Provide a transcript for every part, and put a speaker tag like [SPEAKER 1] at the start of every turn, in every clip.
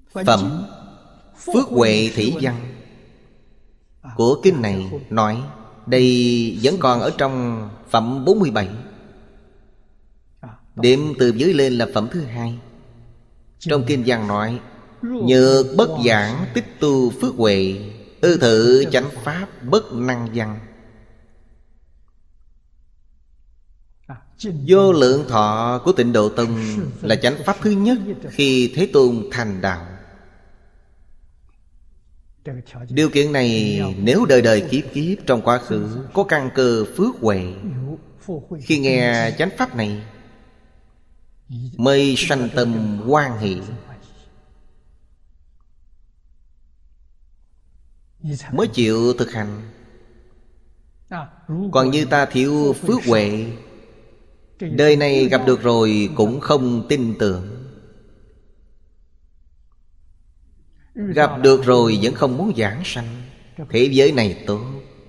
[SPEAKER 1] Phẩm Phước Huệ Thị Văn của kinh này nói, đây vẫn còn ở trong phẩm 47. Đếm từ dưới lên là phẩm thứ hai. Trong kinh văn nói, nhược bất giảng tích tu phước huệ, ư thử chánh pháp bất năng văn. Vô lượng thọ của Tịnh Độ Tông là chánh pháp thứ nhất khi Thế Tôn thành đạo. Điều kiện này nếu đời đời kiếp kiếp trong quá khứ có căn cơ phước huệ, khi nghe chánh pháp này mới sanh tâm hoan hỷ, mới chịu thực hành. Còn như ta thiếu phước huệ, đời này gặp được rồi cũng không tin tưởng, gặp được rồi vẫn không muốn giảng sanh. Thế giới này tốt,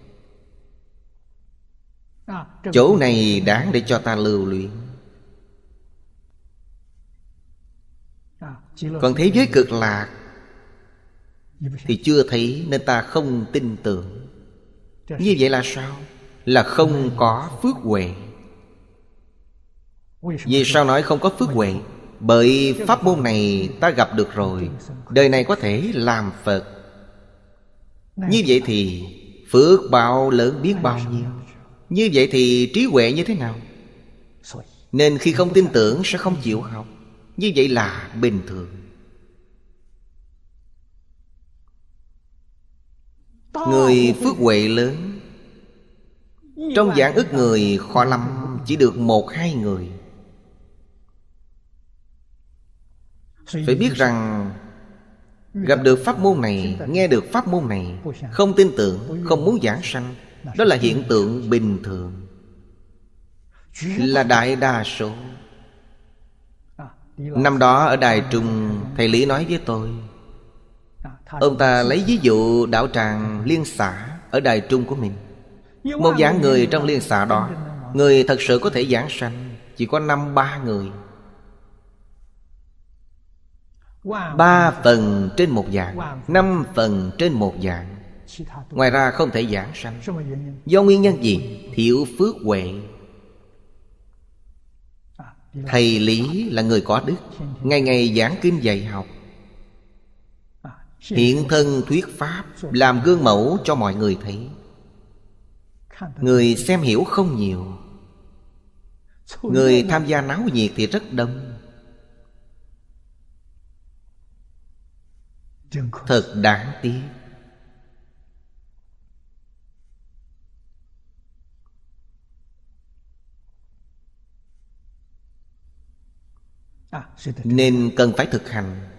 [SPEAKER 1] chỗ này đáng để cho ta lưu luyện. Còn thế giới cực lạc thì chưa thấy nên ta không tin tưởng. Như vậy là sao? Là không có phước huệ. Vì sao nói không có phước huệ? Bởi pháp môn này ta gặp được rồi, đời này có thể làm Phật. Như vậy thì phước báo lớn biết bao nhiêu. Như vậy thì trí huệ như thế nào? Nên khi không tin tưởng sẽ không chịu học. Như vậy là bình thường. Người phước huệ lớn, trong vạn ức người khó lắm chỉ được 1-2 người. Phải biết rằng gặp được pháp môn này, nghe được pháp môn này, không tin tưởng, không muốn giảng sanh, đó là hiện tượng bình thường, là đại đa số. Năm đó ở Đài Trung, thầy Lý nói với tôi, ông ta lấy ví dụ đạo tràng liên xã ở Đài Trung của mình. Một vạn người trong liên xã đó, người thật sự có thể giảng sanh chỉ có 5-3 người. 3 phần trên 1 vạn, 5 phần trên 1 vạn. Ngoài ra không thể giảng sanh. Do nguyên nhân gì? Thiếu phước huệ. Thầy Lý là người có đức, ngày ngày giảng kinh dạy học, hiện thân thuyết pháp, làm gương mẫu cho mọi người thấy. Người xem hiểu không nhiều, người tham gia náo nhiệt thì rất đông. Thật đáng tiếc. Nên cần phải thực hành.